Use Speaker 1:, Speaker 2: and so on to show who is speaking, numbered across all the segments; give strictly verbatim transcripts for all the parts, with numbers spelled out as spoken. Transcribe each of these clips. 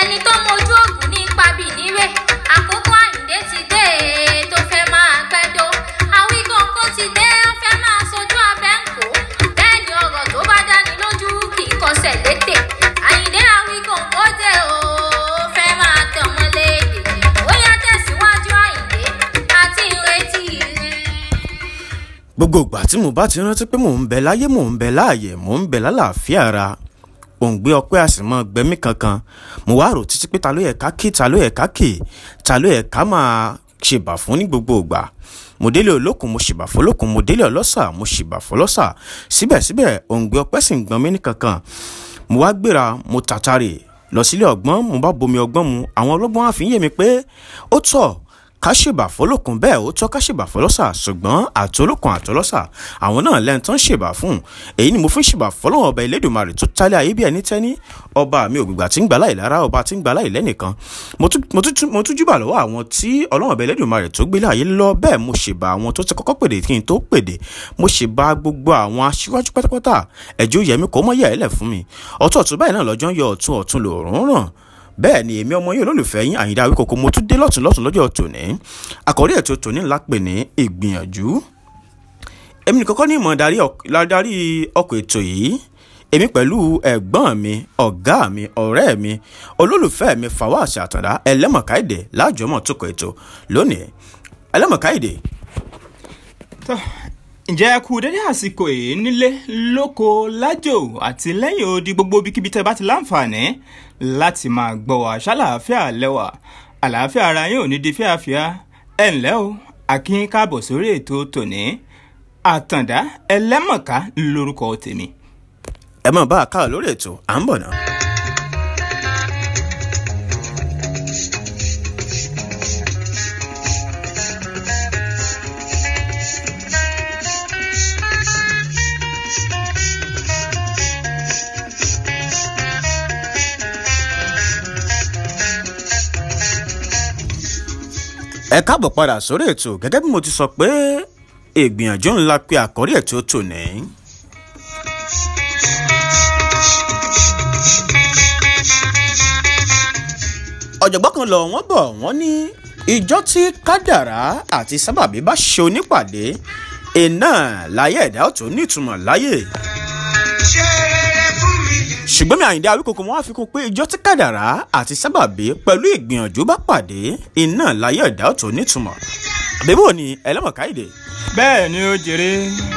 Speaker 1: ẹni tó mojú ògùn ní pabì níwé àkókò Àyìndé ti dé tó fẹ́ máa gbẹ́dọ̀ Awíkọ́nkọ́ ti dé ó fẹ́ máa sojú abẹ́ ń kó bẹ́ẹ̀ ni ọ̀rọ̀ tó bá dáni lójú kì í kọsẹ̀ létè Àyìndé Awíkọ́nkọ́ dé ó fẹ́ máa tàn wọ́n léde ó yá tẹ̀síwájú Àyìndé àti ìrètí rẹ̀.
Speaker 2: gbogbo ìgbà tí mo bá ti rántí pé mò ń bẹ láyé mò ń bẹ láàyè mò ń bẹ lálàáfíà ara òǹgbẹ ọpẹ́ àsìmọ gbẹmí kankan mo wá rò títí pé ta ló yẹ ká kí ta ló yẹ ká kì ta ló yẹ ká máa ṣèbà fún ní gbogbo ìgbà mo délé olókun mo ṣèbà fọlókun mo délé ọlọ́sà mo ṣèbà fọlọ́sà síbẹ̀síbẹ̀ òǹgbẹ ọpẹ́ sì ń gbọ́n mí ní kankan mo wá gbéra mo tàtàrè lọ sílé ọgbọ́n mo bá bomi ọgbọ́n mu àwọn ọlọ́gbọ́n á fi ń yé mi pé ó tọ́ ká ṣèbà fọlọ́kun bẹ́ẹ̀ ó tọ́ ká ṣèbà fọlọ́sà ṣùgbọ́n àtọlọ́kun àtọlọ́sà àwọn náà lẹ́nu tán ṣèbà fún èyí ni mo fi ń ṣèbà fọlọ́wọ́n ọba Elédùmarè tó tálẹ̀ ayé bí ẹni tẹ́ni ọba mi ògbìgbà tí ń gbà láì lára ọba tí ń gbà láì lẹ́nìkan mo tún júbà lọ́wọ́ àwọn tí Ọlọ́run ọba Elédùmarè tó gbélé ayé lọ bẹ́ẹ̀ mo ṣèbà àwọn tó ti kọ́kọ́ pèdè kí n tó pèdè mo ṣèbà gbogbo àwọn aṣíwájú pátápátá ẹ̀jẹ̀ òyẹ̀mí kò mọ́ yẹ̀ ẹ́lẹ̀ fún mi ọ̀tún ọ̀tún báyìí náà lọ́jọ́ ń yọ ọ̀tún ọ̀tún lòórùn ràn bẹ́ẹ̀ ni èmi ọmọ yín olólùfẹ́ yín Àyìndé Awíkọ́nkọ́ mo tún dé lọ́tún lọ́tún lọ́jọ́ tòní àkọ́rí ètò tòní ńlá pè ní ìgbìyànjú èmi nìkan kọ́ ní ìmọ̀ darí ọkọ̀ ètò yìí èmi pẹ̀lú ẹ̀gbọ́n mi ọ̀gá mi ọ̀rẹ́ mi olólùfẹ́ mi Fawaz Àtàndá Ẹlẹ́mọ̀káìdè lájọmọ̀ tó kọ ètò lónìí Ẹlẹ́mọ̀káìdè.
Speaker 3: ǹjẹ́ ẹ kú dédé àsìkò yìí nílé lóko lájò àti lẹ́yìn odi gbogbo ibikíbi tẹ́ bá ti láǹfààní láti máa gbọ́ wá ṣàlàáfíà lẹ́wà àlàáfíà ara yín ò ní di fíàfíà ẹ̀ ǹlẹ́ o akín káàbọ̀ sórí ètò tòní Àtàndá Ẹlẹ́mọ̀ká lórúkọ tèmi.
Speaker 2: ẹ máa bá a káà lórí ètò à ń bọ̀ náà. ẹ káàbọ̀ padà sórí ètò gẹ́gẹ́ bí mo ti sọ pé ìgbìyànjú ńlá pé àkọ́rí ètò tòní. ọ̀jọ̀gbọ́n kan lọ wọ́n bọ̀ wọ́n ní ìjọ tí kádàrá àti sábàbí bá ṣe onípàdé iná láyé ẹ̀dá ò tó nítumọ̀ láyé. ṣùgbọ́n mi Àyìndé Awíkọ́nkọ́ mo wá fi kún pé ìjọ tí kádàrá àti sábàbí pẹ̀lú ìgbìyànjú bá pàdé iná láyé ẹ̀dá ò tó nítumọ̀. àbẹ̀bò ni Ẹlẹ́mọ̀káìdè.
Speaker 3: bẹ́ẹ̀ ni ó jèrè.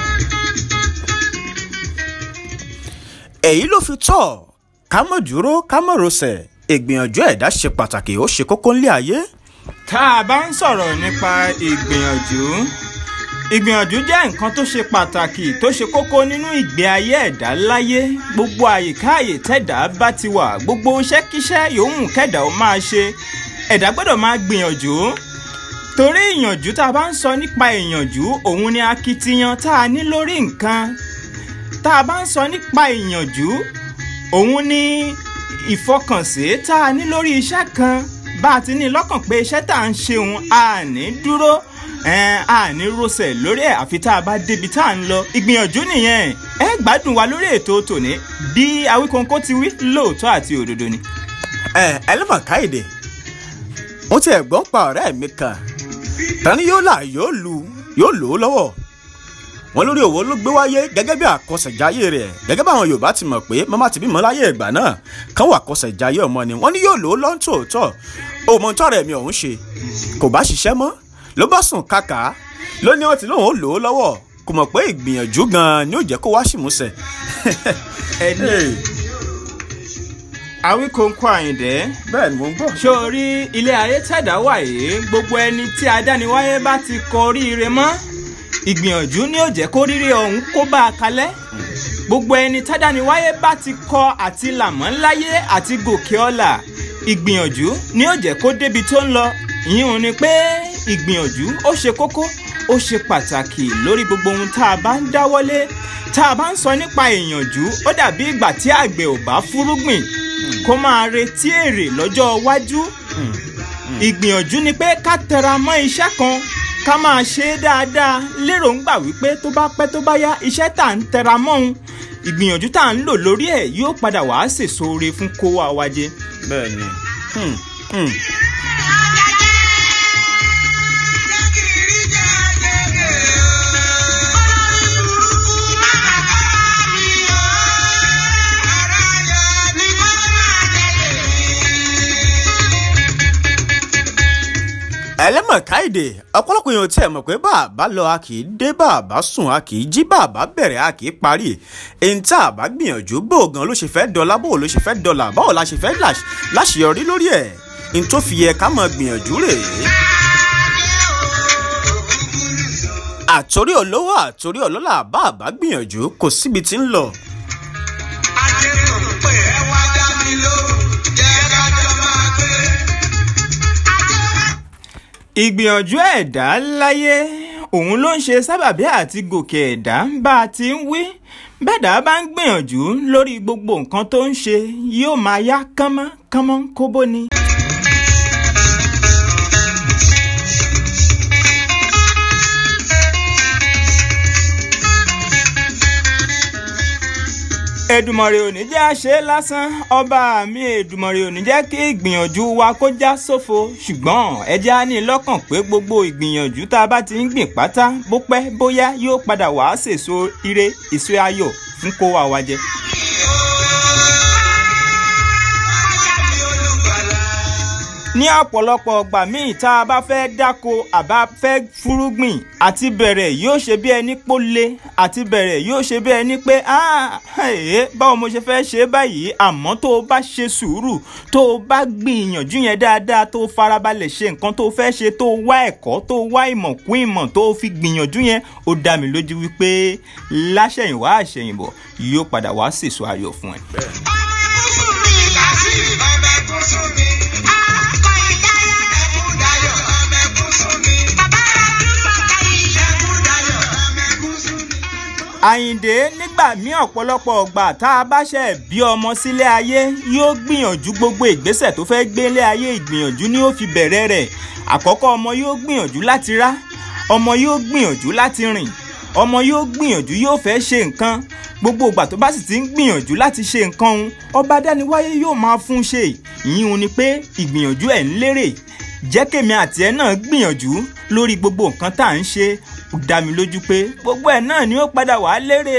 Speaker 2: èyí ló fi tọ́ ká mọ̀ dúró ká mọ̀ rọsẹ̀ ìgbìyànjú ẹ̀dá ṣe pàtàkì ó ṣe kókó nílé ayé.
Speaker 3: tá a bá ń sọ̀rọ̀ nípa ìgbìyànjú ìgbìyànjú jẹ́ nǹkan tó ṣe pàtàkì tó ṣe kókó nínú ìgbé ayé ẹ̀dá láyé gbogbo àyíká àyè tẹ́dá bá ti wà gbogbo iṣẹ́kíṣẹ́ yòówù kẹ́dà ó máa ṣe ẹ̀dá gbọ́dọ̀ máa gbìyànjú torí ìyànjú tá a bá ń sọ nípa ìyànjú òun ni akitiyan tá a ní lórí nǹkan tá a bá ń sọ nípa ìyànjú òun ni ìfọkànsí tá a ní lórí iṣẹ́ kan bá a ti ní lọ́kàn pé iṣẹ́ tá à ń ṣe òun a ní dúró a ní rọsẹ̀ lórí ẹ̀ àfi tá a bá débi tá à ń lọ ìgbìyànjú nìyẹn ẹ gbádùn wa lórí ètò tòní bí Awíkọ́nkọ́ ti wí lóòótọ́ àti òdodo ni.
Speaker 2: ẹ Ẹlẹ́mọ̀káìdè mo ti ẹ̀gbọ́n pa ọ̀rẹ́ mi kan tani yóò là yóò lu yóò lò ó lọ́wọ́ wọn lórí òwò ló gbé wáyé gẹ́gẹ́ bí àkọsẹ̀jáyé rẹ̀ gẹ́gẹ́ báwọn Yorùbá ti mọ̀ pé màmá ti bímọ láyé ìgbà náà kán wà àkọsẹ̀jáyé ọmọ ni wọ́n ní yóò lò ó lọ́ńtòótọ́ òmùtọ́ rẹ̀ mi ọ̀hún ṣe kò bá ṣiṣẹ́ mọ́ ló bá sùn kàkà ló ní wọ́n ti lóun ó lò ó lọ́wọ́ kò mọ̀ pé ìgbìyànjú gan-an ni ó jẹ́ kó wá ṣìmúṣẹ.
Speaker 3: ẹni Awíkọ́nkọ́ Àyìndé.
Speaker 2: bẹ́ẹ̀ ni mo ń gbọ́.
Speaker 3: ṣó o rí ilé ayé tẹ̀dá wà yìí gbogbo ẹni tí adániwáyé bá ti kọ oríire mọ́ ìgbìyànjú ni ó jẹ́ kó rírí ọ̀hún kó bá a kalẹ̀ gbogbo ẹni tádániwáyé bá ti kọ àti làmọ́ láyé àti gòkè ọlà ìgbìyànjú ni ó jẹ́ kó débi tó ń lọ ìyẹn ni pé ìgbìyànjú ó ṣe kókó ó ṣe pàtàkì lórí gbogbo ohun tá a bá ń dáwọ́lé tá a bá ń sọ nípa ìyànjú ó dàbí ìgbà tí àgbẹ̀ ò bá fúrúgbìn kó máa retí èrè lọ́jọ́ iwájú ìgbìyànjú ni pé ká tẹra mọ́ iṣẹ́ kan ká máa ṣe é dáadáa lérògbà wípé tó bá pẹ́ tó bá yá iṣẹ́ tá à ń tẹra mọ́ òun ìgbìyànjú tá à ń lò lórí ẹ̀ yóò padà wá sèso ore fún kó wa wájé.
Speaker 2: bẹ́ẹ̀ni. Hmm. Hmm. ẹlẹ́mọ̀ káìdè ọ̀pọ̀lọpọ̀ èèyàn tí ẹ mọ̀ pé bàbá lọ a kì í dé bàbá sùn a kì í jí bàbá bẹ̀rẹ̀ a kì í parí èyí tá a bá gbìyànjú bóògàn ló ṣe fẹ́ dọ́là bóò ló ṣe fẹ́ dọ́là báwo la ṣe fẹ́ láṣeyọrí lórí ẹ̀ n tó fi yẹ ká mọ̀ gbìyànjú rèé. àtòrí olówó àtòrí ọlọ́lá bàbá gbìyànjú kò síbi tí ń lọ.
Speaker 3: ìgbìyànjú ẹ̀dá láyé òun ló ń ṣe sábàbí àti gòkè ẹ̀dá bá a ti ń wí bẹ́ẹ̀dá bá ń gbìyànjú lórí gbogbo nǹkan tó ń ṣe yóò máa yá kánmọ́ kánmọ́ kóbó ni. Èdùmàrè ò ní jẹ́ àṣẹ lásán ọba mi Èdùmàrè ò ní jẹ́ kí ìgbìyànjú wa kó já sófo ṣùgbọ́n ẹ jẹ́ á ní lọ́kàn pé gbogbo ìgbìyànjú tá a bá ti ń gbìn pátá bó pẹ́ bóyá yóò padà wá sèso ire èso ayọ̀ fún kó wa wá jẹ. ní ọ̀pọ̀lọpọ̀ ọgbà míì tá a bá fẹ́ dáko àbá fẹ́ fúrúgbìn àti bẹ̀rẹ̀ yóò ṣe bí ẹni pó le àti bẹ̀rẹ̀ yóò ṣe bí ẹni pé báwo mo ṣe fẹ́ ṣe báyìí àmọ́ tó o bá ṣe sùúrù tó o bá gbìyànjú yẹn dáadáa tó o farabalẹ̀ ṣe nǹkan tó o fẹ́ ṣe tó o wá ẹ̀kọ́ tó o wá ìmọ̀ kún ìmọ̀ tó o fi gbìyànjú yẹn ó dá mi lójú wípé láṣẹ̀yìnwá àṣẹ̀yìnbọ̀ yóò padà wá sèso ayọ̀ fún ẹ. Àyìndé nígbà míì ọ̀pọ̀lọpọ̀ ọgbà tá a bá ṣe bí ọmọ sílé ayé yóò gbìyànjú gbogbo ìgbésẹ̀ tó fẹ́ gbélé ayé ìgbìyànjú ni ó fi bẹ̀rẹ̀ rẹ̀. Àkọ́kọ́ ọmọ yóò gbìyànjú láti rá ọmọ yóò gbìyànjú láti rìn ọmọ yóò gbìyànjú yóò fẹ́ ṣe nǹkan gbogbo ìgbà tó bá sì ti ń gbìyànjú láti ṣe nǹkan òun ọba dániwáyé yóò máa fún ṣe ìyín òun ni pé ìgbìyànjú ẹ̀ ń lérè jẹ́ kèmi àti ẹ náà gbìyànjú lórí gbogbo nǹkan tá à ń ṣe ó dá mi lójú pé gbogbo ẹ̀ náà ni ó padà wá lérè.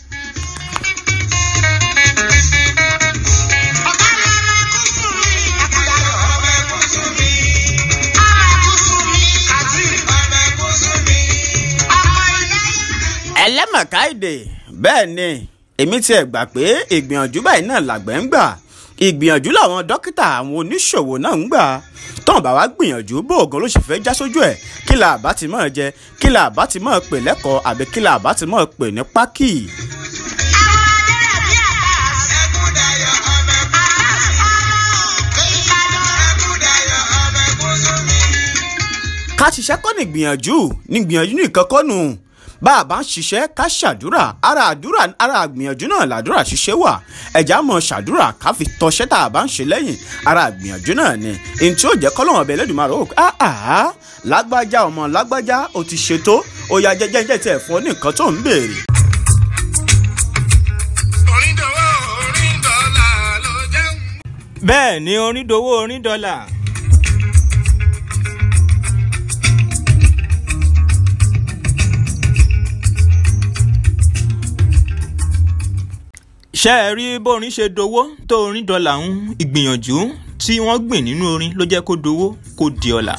Speaker 2: ẹlẹ́mọ̀káìdè bẹ́ẹ̀ ni èmi tiẹ̀ gbà pé ìgbìyànjú báyìí náà làgbẹ̀ ń gbà ìgbìyànjú làwọn dókítà àwọn oníṣòwò náà ń gbà tọ́n bá wá gbìyànjú bóògùn ló sì fẹ́ já sójú ẹ̀ kí la àbá ti máa jẹ kí la àbá ti máa pè lẹ́kọ̀ọ́ àbí kí la àbá ti máa pè ní pákì. ká ṣiṣẹ́ kọ́ ní gbìyànjú ní gbìyànjú nìkan kọ́ nù bá a bá ń ṣiṣẹ́ ká ṣàdúrà ara àdúrà ara àgbìyànjú náà làdúrà ṣiṣẹ́ wà ẹ̀já mọ̀ ṣàdúrà ká fi tọṣẹ́ tá a bá ń ṣe lẹ́yìn ara àgbìyànjú náà ni èyí tí ó jẹ́ kọ́lọ́wọ́n ọbẹ̀ Ẹlẹ́dùmarè ó ah ah lágbájá ọmọ lágbájá ó ti ṣètò ó ya jẹ́jẹ́jẹ́ tí ẹ̀ fún ọ ní nǹkan tó ń béèrè.
Speaker 3: bẹ́ẹ̀ ni orin dowó orin dọ́là. ṣé ẹ rí bórin ṣe dowó tó orin dọ́là ń ìgbìyànjú tí wọ́n gbìn nínú orin ló jẹ́ kó dowó kó di ọ̀la.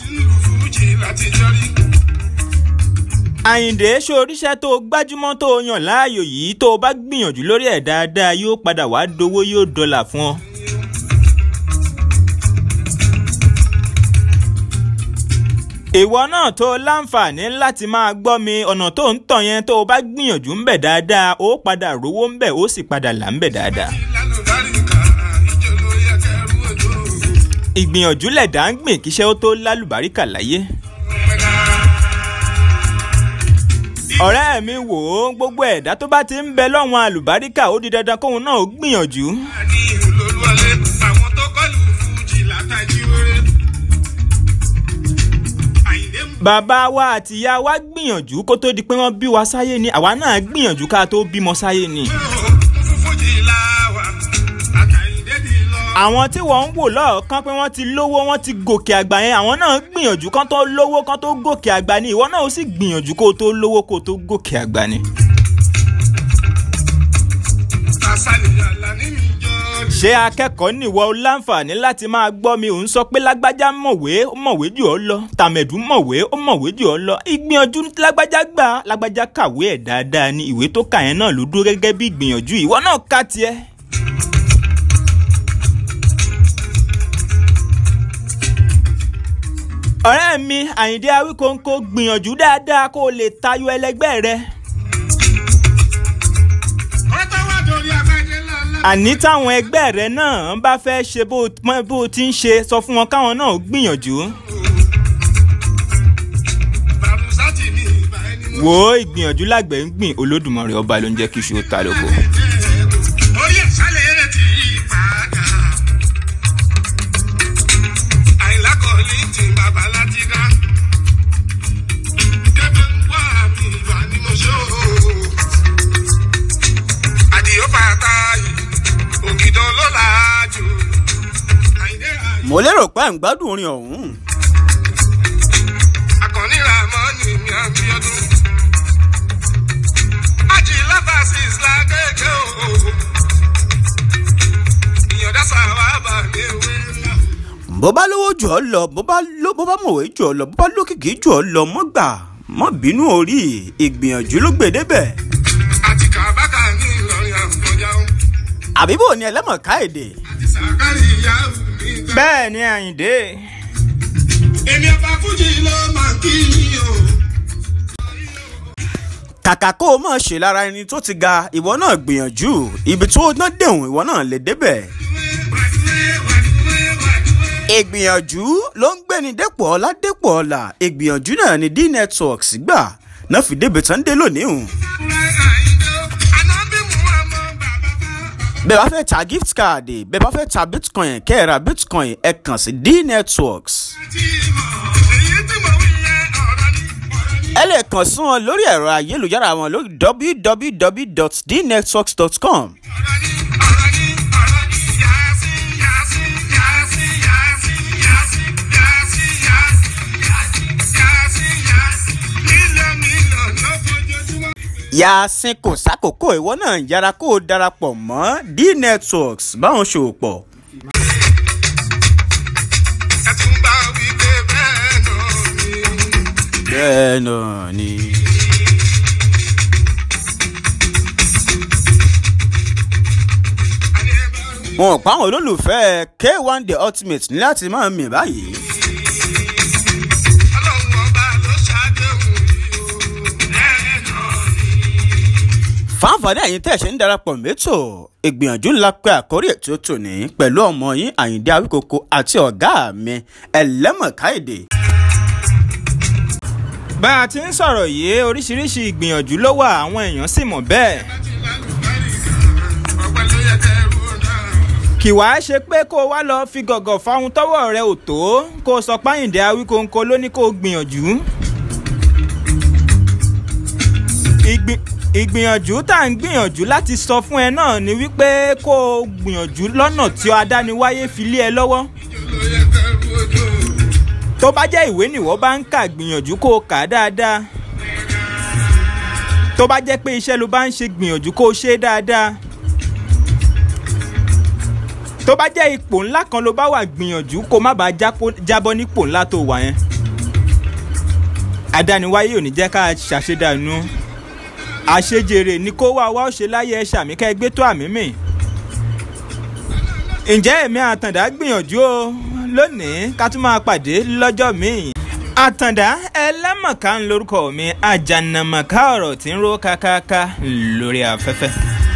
Speaker 3: Àyìndé ṣe oríṣẹ́ tó gbájúmọ́ tó yàn láàyò yìí tó bá gbìyànjú lórí ẹ̀ dáadáa yóò padà wá dowó yóò dọ́là fún ọ. ìwọ náà tó láǹfààní láti máa gbọ́ mi ọ̀nà tó ń tọ̀ yẹn tó o bá gbìyànjú ń bẹ̀ dáadáa ó padà rówó ń bẹ̀ ó sì padà là ń bẹ̀ dáadáa. ìgbìyànjú lẹ̀dá ń gbìn kíṣẹ́ ó tó lálùbáríkà láyé. ọ̀rẹ́ mi wò ó gbogbo ẹ̀dá tó bá ti ń bẹ lọ́wọ́n àlùbáríkà ó di dandan kóun náà ó gbìyànjú. bàbá wa àti ìyá wa gbìyànjú kó tó di pé wọ́n bí wa sáyé ni àwa náà gbìyànjú ká tó bímọ sáyé ni. àwọn tí wọ́n ń wò lọ́ọ̀kan pé wọ́n ti lówó wọ́n ti gòkè àgbà yẹn àwọn náà gbìyànjú kán tó lówó kán tó gòkè àgbà ni ìwọ náà ó sì gbìyànjú kó tó lówó kó tó gòkè àgbà ni. ṣé akẹ́kọ̀ọ́ nìwọ láǹfààní láti máa gbọ́ mi ò ń sọ pé lágbájá mọ̀wé ó mọ̀wé jù ọ́ lọ tàmẹ̀dù mọ̀wé ó mọ̀wé jù ọ́ lọ ìgbìyànjú lágbájá gbà lágbájá kàwé ẹ̀ dáadáa ni ìwé tó kà yẹn náà ló dúró gẹ́gẹ́ bí ìgbìyànjú ìwọ náà ká tiẹ̀. ọ̀rẹ́ mi Àyìndé Awíkonko gbìyànjú dáadáa kó o lè tayọ ẹlẹgbẹ́ rẹ. àní táwọn ẹgbẹ́ rẹ náà bá fẹ́ ṣe bó o ti ń ṣe sọ fún wọn káwọn náà gbìyànjú. wo ìgbìyànjú lágbẹ̀ ń gbìn Olódùmarè ọba ló ń jẹ́ kí iṣu ó ta lóko.
Speaker 4: orí ìsàlẹ̀ eré ti yí padà Àyìnlá Kọ́lí tí bàbá láti dá kébé ń wá mi ìwà ni mo ṣe o Àdìó Fàtáì ògìdán ló láàjù.
Speaker 2: mo lérò pé à ń gbádùn orin ọ̀hún.
Speaker 4: Àkànní Ràmọ́nì mi Abíọ́dún Àjìlá Francis lágége o ìyọ̀dá sàwábà ní ewé ńlá.
Speaker 2: bó bá lówó jù ọ́ lọ bó bá mọ̀wé jù ọ́ lọ bó bá lókìkí jù ọ́ lọ mọ́ gbà mọ́ bínú orí ìgbìyànjú ló gbé débẹ̀.
Speaker 4: àti kàbákà ní Ìlọrin àkọjá o.
Speaker 2: àbíbò ni ẹlẹ́mọ̀ ká èdè.
Speaker 4: àti sàkárì ìyá mi.
Speaker 3: bẹ́ẹ̀ ni Àyìndé.
Speaker 4: èmi ọba fújì ló máa kí yín o.
Speaker 2: kàkà kó o mọ̀ ṣe lára ẹni tó ti ga ìwọ náà gbìyànjú ibi tó ná dẹ̀hùn ìwọ náà lè débẹ̀. ìgbìyànjú ló ń gbéni dépò ọlá dépò ọlà ìgbìyànjú náà ni D-Networks gbà náà fi débi tán dé lónìí hùn. bẹ́ẹ̀ bá fẹ́ ta gift card bẹ́ẹ̀ bá fẹ́ ta bitcoin kẹ́ẹ̀ra bitcoin ẹ kàn sí D-Networks. ẹ lè kàn sí wọn lórí ẹ̀rọ ayélujára wọn lórí w w w dot d networks dot com. Yàsín kò sákòókò ìwọ náà yára kó o darapọ̀ mọ́ D-Networks báwọn ṣòwò pọ̀.
Speaker 4: ẹ tún bá wí pé bẹ́ẹ̀ náà ni.
Speaker 2: bẹ́ẹ̀ náà ni. wọn ò pa àwọn olólùfẹ́ K one The Ultimate ní láti máa mì báyìí.
Speaker 4: Ọlọ́run ọba ló ṣàdéhùn yìí o. bẹ́ẹ̀ náà ni.
Speaker 2: fáǹfààní ẹ̀yin tẹ́ ẹ̀ ṣe ń darapọ̀ mẹ́tò ìgbìyànjú ńlá pé àkórí ètò tòní pẹ̀lú ọmọ yín Àyìndé Awíkonko àti ọ̀gá mi Ẹlẹ́mọ̀káèdè.
Speaker 3: bá a ti ń sọ̀rọ̀ yìí oríṣiríṣi ìgbìyànjú ló wà àwọn èèyàn sì mọ̀ bẹ́ẹ̀.
Speaker 4: ọpẹ́ ló yẹ kẹ́ ẹ rú náà.
Speaker 3: kì wá ṣe pé kó o wá lọ fi gọ̀gọ̀ fáwọn tọ́wọ́ rẹ ò tó kó o sọ pé Àyìndé Awíkonko ló ní kó o gbìyànjú. ìgbìyànjú tá à ń gbìyànjú láti sọ fún ẹ náà ni wípé kó o gbìyànjú lọ́nà tí adániwáyé fi lé ẹ lọ́wọ́. tó bá jẹ́ ìwé nìwọ bá ń kà gbìyànjú kó o kà á dáadáa. tó bá jẹ́ pé iṣẹ́ ló bá ń ṣe gbìyànjú kó o ṣe é dáadáa. tó bá jẹ́ ipò ńlá kan ló bá wà gbìyànjú kó má bàa jábọ́ nípò ńlá tó wà yẹn. adániwáyé ò ní jẹ́ ká ṣàṣedànù. àṣejèrè ni kó wá wá ó ṣe láyé ẹ ṣàmì ká ẹgbẹ́ tó àmì mì. ǹjẹ́ èmi Àtàndá gbìyànjú o lónìí ká tún máa pàdé lọ́jọ́ míì. Àtàndá Ẹlẹ́mọ̀ká ń lórúkọ mi àjànàmọ̀ká ọ̀rọ̀ tí ń ró kákáká lórí afẹ́fẹ́.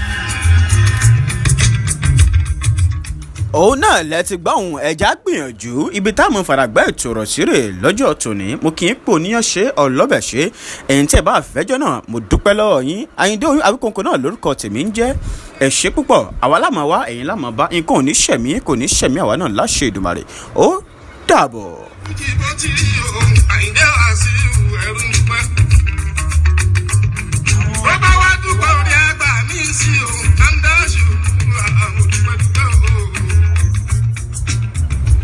Speaker 2: òun náà lẹ ti gbọ́ ohun ẹja gbìyànjú ibi táwọn faragbá ètò ọ̀rọ̀ sírè lọ́jọ́ tòní mo kì í pò níyàn ṣe ọlọ́bẹ̀ ṣe ẹ̀yin tí ẹ bá fẹ́jọ́ náà mo dúpẹ́ lọ́wọ́ yín Àyìndé Awíkonko náà lórúkọ tèmi ń jẹ́ ẹ ṣé púpọ̀ àwa lámà wá ẹ̀yin lámà bá nǹkan ò ní ṣẹ̀mí kò ní ṣẹ̀mí àwa náà láṣẹ Èdùmàrè ó dàbọ̀.
Speaker 4: Àyìndé Wasiu ẹrú ń pẹ́.